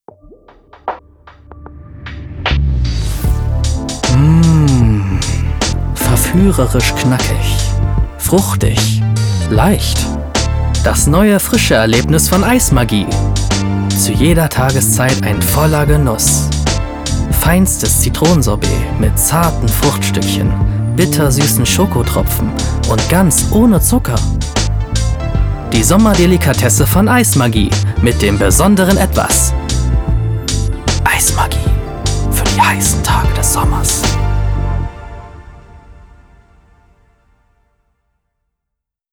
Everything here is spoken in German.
Verführerisch knackig, fruchtig, leicht. Das neue frische Erlebnis von Eismagie. Zu jeder Tageszeit ein voller Genuss. Feinstes Zitronensorbet mit zarten Fruchtstückchen, bittersüßen Schokotropfen und ganz ohne Zucker. Die Sommerdelikatesse von Eismagie mit dem besonderen Etwas. Eismagie für die heißen Tage des Sommers.